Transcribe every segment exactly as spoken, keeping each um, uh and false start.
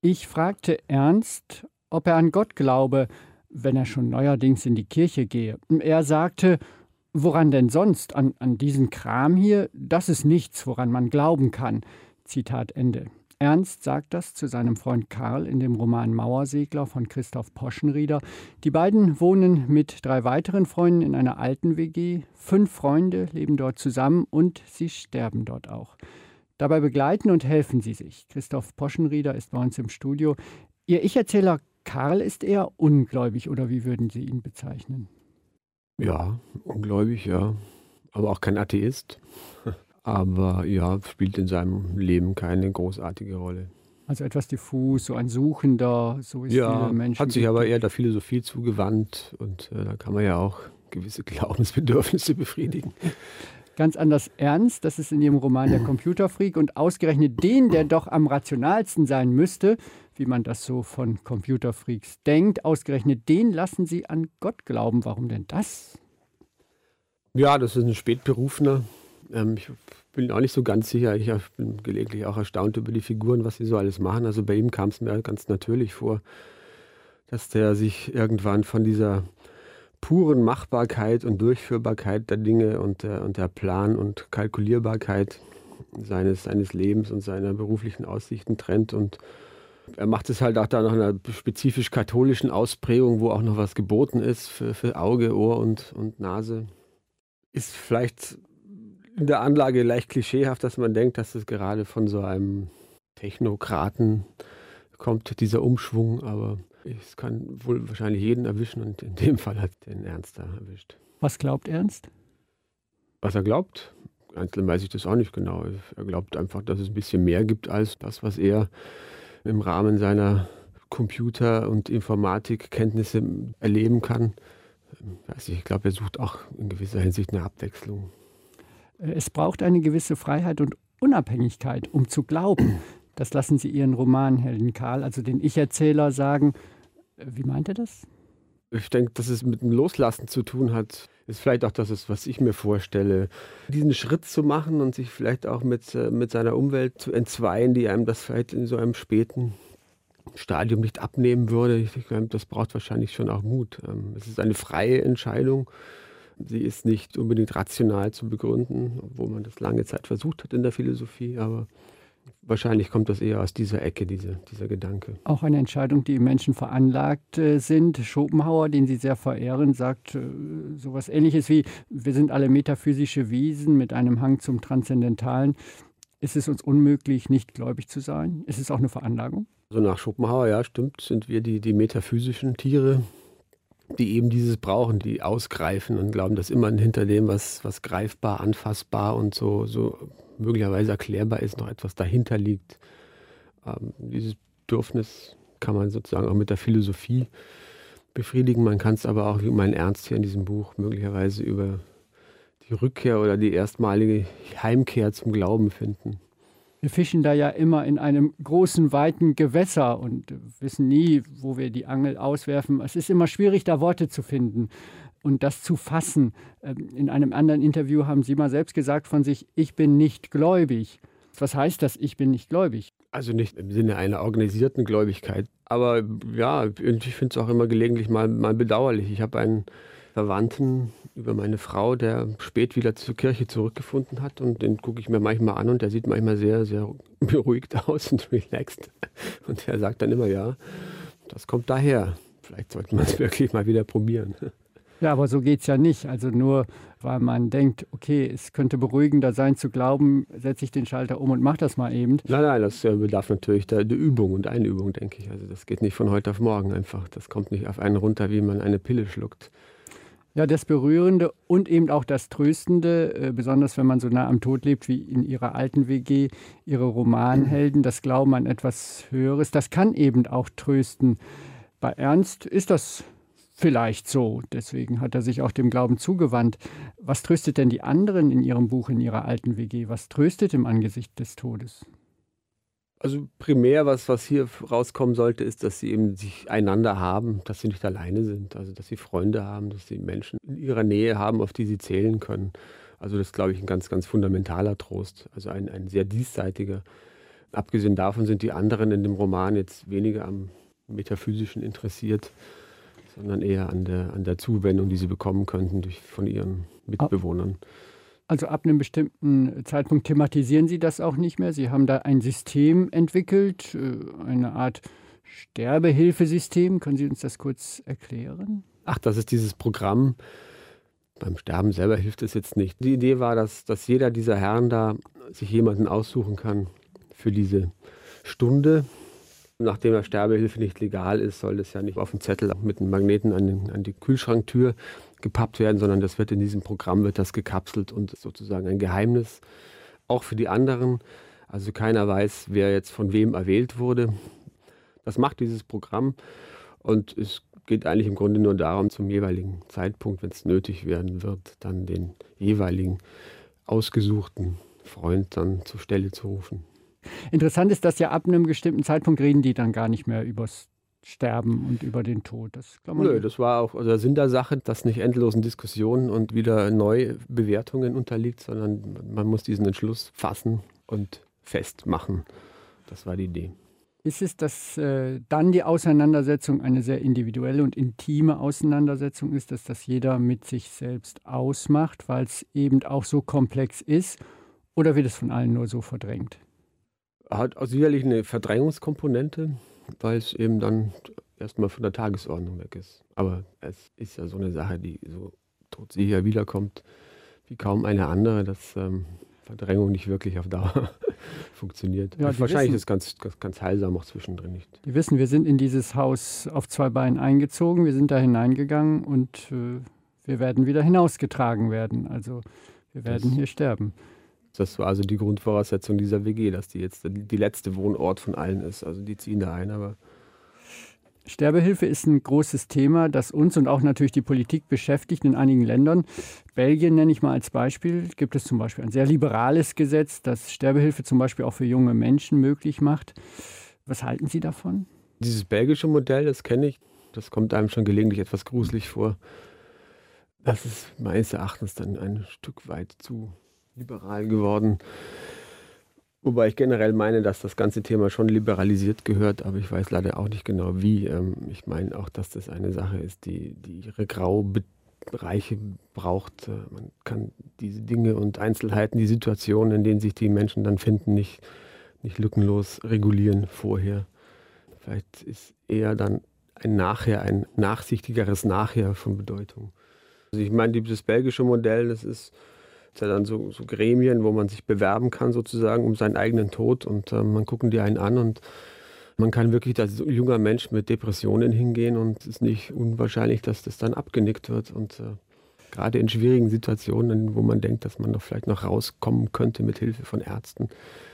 Ich fragte Ernst, ob er an Gott glaube, wenn er schon neuerdings in die Kirche gehe. Er sagte, woran denn sonst? An, an diesen Kram hier? Das ist nichts, woran man glauben kann. Zitat Ende. Ernst sagt das zu seinem Freund Karl in dem Roman Mauersegler von Christoph Poschenrieder. Die beiden wohnen mit drei weiteren Freunden in einer alten W G. Fünf Freunde leben dort zusammen und sie sterben dort auch. Dabei begleiten und helfen sie sich. Christoph Poschenrieder ist bei uns im Studio. Ihr Ich-Erzähler Karl ist eher ungläubig, oder wie würden Sie ihn bezeichnen? Ja, ungläubig, ja. Aber auch kein Atheist. Aber ja, spielt in seinem Leben keine großartige Rolle. Also etwas diffus, so ein Suchender, so ist Ja, viele Menschen. hat sich aber eher der Philosophie zugewandt und äh, da kann man ja auch gewisse Glaubensbedürfnisse befriedigen. Ganz anders ernst, das ist in Ihrem Roman Der Computerfreak und ausgerechnet den, der doch am rationalsten sein müsste, wie man das so von Computerfreaks denkt, ausgerechnet den lassen Sie an Gott glauben. Warum denn das? Ja, das ist ein Spätberufener. Ähm, ich bin auch nicht so ganz sicher. Ich bin gelegentlich auch erstaunt über die Figuren, was sie so alles machen. Also bei ihm kam es mir ganz natürlich vor, dass der sich irgendwann von dieser puren Machbarkeit und Durchführbarkeit der Dinge und der, und der Plan- und Kalkulierbarkeit seines, seines Lebens und seiner beruflichen Aussichten trennt. Und er macht es halt auch da nach einer spezifisch katholischen Ausprägung, wo auch noch was geboten ist für, für Auge, Ohr und, und Nase. Ist vielleicht in der Anlage leicht klischeehaft, dass man denkt, dass es gerade von so einem Technokraten kommt, dieser Umschwung, aber es kann wohl wahrscheinlich jeden erwischen und in dem Fall hat den Ernst da erwischt. Was glaubt Ernst? Was er glaubt? Einzeln weiß ich das auch nicht genau. Er glaubt einfach, dass es ein bisschen mehr gibt als das, was er im Rahmen seiner Computer- und Informatikkenntnisse erleben kann. Ich glaube, er sucht auch in gewisser Hinsicht eine Abwechslung. Es braucht eine gewisse Freiheit und Unabhängigkeit, um zu glauben. Das lassen Sie Ihren Romanhelden Karl, also den Ich-Erzähler, sagen. Wie meint er das? Ich denke, dass es mit dem Loslassen zu tun hat. Ist vielleicht auch das, was ich mir vorstelle. Diesen Schritt zu machen und sich vielleicht auch mit, mit seiner Umwelt zu entzweien, die einem das vielleicht in so einem späten Stadium nicht abnehmen würde. Ich glaube, das braucht wahrscheinlich schon auch Mut. Es ist eine freie Entscheidung. Sie ist nicht unbedingt rational zu begründen, obwohl man das lange Zeit versucht hat in der Philosophie, aber wahrscheinlich kommt das eher aus dieser Ecke, diese, dieser Gedanke. Auch eine Entscheidung, die im Menschen veranlagt äh, sind. Schopenhauer, den Sie sehr verehren, sagt äh, sowas Ähnliches wie, wir sind alle metaphysische Wesen mit einem Hang zum Transzendentalen. Ist es uns unmöglich, nicht gläubig zu sein? Ist es auch eine Veranlagung? Also nach Schopenhauer, ja, stimmt, sind wir die, die metaphysischen Tiere, die eben dieses brauchen, die ausgreifen und glauben, dass immer hinter dem, was, was greifbar, anfassbar und so, so möglicherweise erklärbar ist, noch etwas dahinter liegt. Ähm, dieses Bedürfnis kann man sozusagen auch mit der Philosophie befriedigen. Man kann es aber auch, wie mein Ernst hier in diesem Buch, möglicherweise über die Rückkehr oder die erstmalige Heimkehr zum Glauben finden. Wir fischen da ja immer in einem großen, weiten Gewässer und wissen nie, wo wir die Angel auswerfen. Es ist immer schwierig, da Worte zu finden und das zu fassen. In einem anderen Interview haben Sie mal selbst gesagt von sich, ich bin nicht gläubig. Was heißt das, ich bin nicht gläubig? Also nicht im Sinne einer organisierten Gläubigkeit. Aber ja, ich finde es auch immer gelegentlich mal, mal bedauerlich. Ich habe einen Verwandten über meine Frau, der spät wieder zur Kirche zurückgefunden hat. Und den gucke ich mir manchmal an und der sieht manchmal sehr, sehr beruhigt aus und relaxed. Und er sagt dann immer, ja, das kommt daher. Vielleicht sollte man es wirklich mal wieder probieren. Ja, aber so geht es ja nicht. Also nur, weil man denkt, okay, es könnte beruhigender sein zu glauben, setze ich den Schalter um und mache das mal eben. Nein, nein, das bedarf natürlich der, der Übung und Einübung, denke ich. Also das geht nicht von heute auf morgen einfach. Das kommt nicht auf einen runter, wie man eine Pille schluckt. Ja, das Berührende und eben auch das Tröstende, äh, besonders wenn man so nah am Tod lebt wie in Ihrer alten W G, Ihre Romanhelden, das Glauben an etwas Höheres, das kann eben auch trösten. Bei Ernst ist das vielleicht so, deswegen hat er sich auch dem Glauben zugewandt. Was tröstet denn die anderen in Ihrem Buch, in Ihrer alten W G? Was tröstet im Angesicht des Todes? Also primär, was, was hier rauskommen sollte, ist, dass sie eben sich einander haben, dass sie nicht alleine sind, also dass sie Freunde haben, dass sie Menschen in ihrer Nähe haben, auf die sie zählen können. Also das ist, glaube ich, ein ganz, ganz fundamentaler Trost, also ein, ein sehr diesseitiger. Abgesehen davon sind die anderen in dem Roman jetzt weniger am Metaphysischen interessiert, sondern eher an der, an der Zuwendung, die sie bekommen könnten durch, von ihren Mitbewohnern. Also ab einem bestimmten Zeitpunkt thematisieren Sie das auch nicht mehr. Sie haben da ein System entwickelt, eine Art Sterbehilfesystem. Können Sie uns das kurz erklären? Ach, das ist dieses Programm. Beim Sterben selber hilft es jetzt nicht. Die Idee war, dass, dass jeder dieser Herren da sich jemanden aussuchen kann für diese Stunde. Nachdem der Sterbehilfe nicht legal ist, soll das ja nicht auf dem Zettel mit einem Magneten an, den, an die Kühlschranktür gepappt werden, sondern das wird in diesem Programm wird das gekapselt und sozusagen ein Geheimnis, auch für die anderen. Also keiner weiß, wer jetzt von wem erwählt wurde. Das macht dieses Programm und es geht eigentlich im Grunde nur darum, zum jeweiligen Zeitpunkt, wenn es nötig werden wird, dann den jeweiligen ausgesuchten Freund dann zur Stelle zu rufen. Interessant ist, dass ja ab einem bestimmten Zeitpunkt reden die dann gar nicht mehr übers Sterben und über den Tod. Das kann man Nö, das war auch also der Sinn der Sache, dass nicht endlosen Diskussionen und wieder neue Bewertungen unterliegt, sondern man muss diesen Entschluss fassen und festmachen. Das war die Idee. Ist es, dass äh, dann die Auseinandersetzung eine sehr individuelle und intime Auseinandersetzung ist, dass das jeder mit sich selbst ausmacht, weil es eben auch so komplex ist? Oder wird es von allen nur so verdrängt? Hat auch sicherlich eine Verdrängungskomponente, weil es eben dann erstmal von der Tagesordnung weg ist. Aber es ist ja so eine Sache, die so todsicher wiederkommt wie kaum eine andere, dass ähm, Verdrängung nicht wirklich auf Dauer funktioniert. Ja, wahrscheinlich wissen, ist es ganz, ganz, ganz heilsam auch zwischendrin nicht. Die wissen, wir sind in dieses Haus auf zwei Beinen eingezogen, wir sind da hineingegangen und äh, wir werden wieder hinausgetragen werden. Also wir werden das, hier sterben. Das war also die Grundvoraussetzung dieser W G, dass die jetzt die letzte Wohnort von allen ist. Also die ziehen da ein, aber... Sterbehilfe ist ein großes Thema, das uns und auch natürlich die Politik beschäftigt in einigen Ländern. Belgien nenne ich mal als Beispiel. Gibt es zum Beispiel ein sehr liberales Gesetz, das Sterbehilfe zum Beispiel auch für junge Menschen möglich macht. Was halten Sie davon? Dieses belgische Modell, das kenne ich. Das kommt einem schon gelegentlich etwas gruselig vor. Das ist meines Erachtens dann ein Stück weit zu liberal geworden. Wobei ich generell meine, dass das ganze Thema schon liberalisiert gehört, aber ich weiß leider auch nicht genau wie. Ich meine auch, dass das eine Sache ist, die, die ihre Graubereiche braucht. Man kann diese Dinge und Einzelheiten, die Situationen, in denen sich die Menschen dann finden, nicht, nicht lückenlos regulieren vorher. Vielleicht ist eher dann ein Nachher, ein nachsichtigeres Nachher von Bedeutung. Also ich meine, dieses belgische Modell, das ist ja dann so, so Gremien, wo man sich bewerben kann sozusagen um seinen eigenen Tod und äh, man gucken die einen an und man kann wirklich als junger Mensch mit Depressionen hingehen und es ist nicht unwahrscheinlich, dass das dann abgenickt wird und äh, gerade in schwierigen Situationen, wo man denkt, dass man noch vielleicht noch rauskommen könnte mit Hilfe von Ärzten.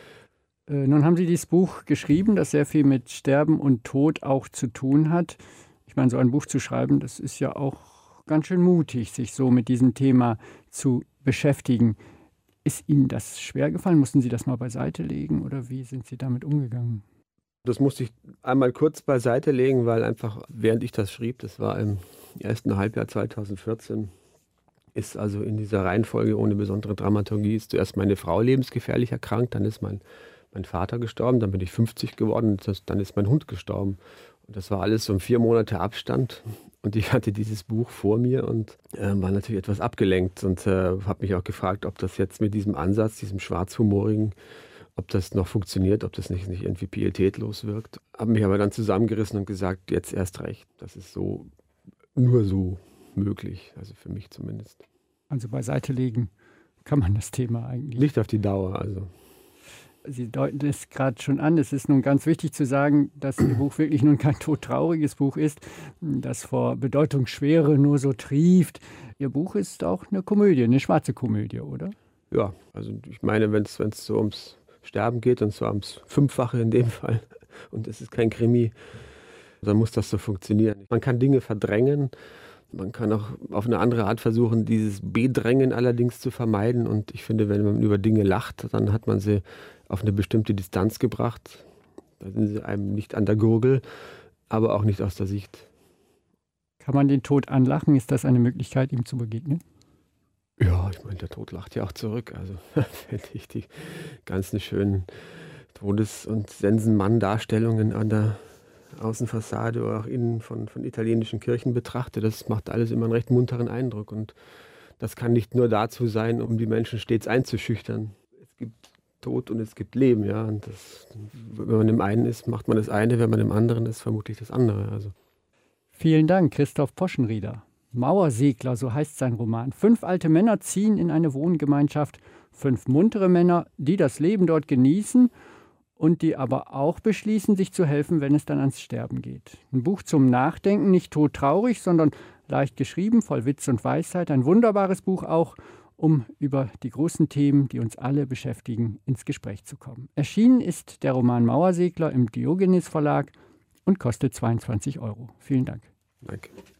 Äh, nun haben Sie dieses Buch geschrieben, das sehr viel mit Sterben und Tod auch zu tun hat. Ich meine, so ein Buch zu schreiben, das ist ja auch ganz schön mutig, sich so mit diesem Thema zu beschäftigen. Ist Ihnen das schwer gefallen? Mussten Sie das mal beiseite legen oder wie sind Sie damit umgegangen? Das musste ich einmal kurz beiseite legen, weil einfach, während ich das schrieb, das war im ersten Halbjahr zweitausendvierzehn, ist also in dieser Reihenfolge ohne besondere Dramaturgie, ist zuerst meine Frau lebensgefährlich erkrankt, dann ist mein, mein Vater gestorben, dann bin ich fünfzig geworden, das, dann ist mein Hund gestorben. Und das war alles so um vier Monate Abstand. Und ich hatte dieses Buch vor mir und äh, war natürlich etwas abgelenkt und äh, habe mich auch gefragt, ob das jetzt mit diesem Ansatz, diesem schwarzhumorigen, ob das noch funktioniert, ob das nicht, nicht irgendwie pietätlos wirkt. Habe mich aber dann zusammengerissen und gesagt, jetzt erst recht. Das ist so nur so möglich, also für mich zumindest. Also beiseite legen kann man das Thema eigentlich. Nicht auf die Dauer, also. Sie deuten es gerade schon an. Es ist nun ganz wichtig zu sagen, dass Ihr Buch wirklich nun kein todtrauriges Buch ist, das vor Bedeutungsschwere nur so trieft. Ihr Buch ist auch eine Komödie, eine schwarze Komödie, oder? Ja, also ich meine, wenn es so ums Sterben geht und so ums Fünffache in dem Fall und es ist kein Krimi, dann muss das so funktionieren. Man kann Dinge verdrängen, man kann auch auf eine andere Art versuchen, dieses Bedrängen allerdings zu vermeiden. Und ich finde, wenn man über Dinge lacht, dann hat man sie auf eine bestimmte Distanz gebracht. Da sind sie einem nicht an der Gurgel, aber auch nicht aus der Sicht. Kann man den Tod anlachen? Ist das eine Möglichkeit, ihm zu begegnen? Ja, ich meine, der Tod lacht ja auch zurück. Also finde ich die ganzen schönen Todes- und Sensenmann-Darstellungen an der Außenfassade oder auch innen von, von italienischen Kirchen betrachte, das macht alles immer einen recht munteren Eindruck. Und das kann nicht nur dazu sein, um die Menschen stets einzuschüchtern. Es gibt Tod und es gibt Leben, ja. Und das, wenn man im einen ist, macht man das eine, wenn man im anderen ist, vermutlich das andere. Also. Vielen Dank, Christoph Poschenrieder. Mauersegler, so heißt sein Roman. Fünf alte Männer ziehen in eine Wohngemeinschaft. Fünf muntere Männer, die das Leben dort genießen und die aber auch beschließen, sich zu helfen, wenn es dann ans Sterben geht. Ein Buch zum Nachdenken, nicht todtraurig, sondern leicht geschrieben, voll Witz und Weisheit. Ein wunderbares Buch auch, um über die großen Themen, die uns alle beschäftigen, ins Gespräch zu kommen. Erschienen ist der Roman Mauersegler im Diogenes Verlag und kostet zweiundzwanzig Euro. Vielen Dank. Danke.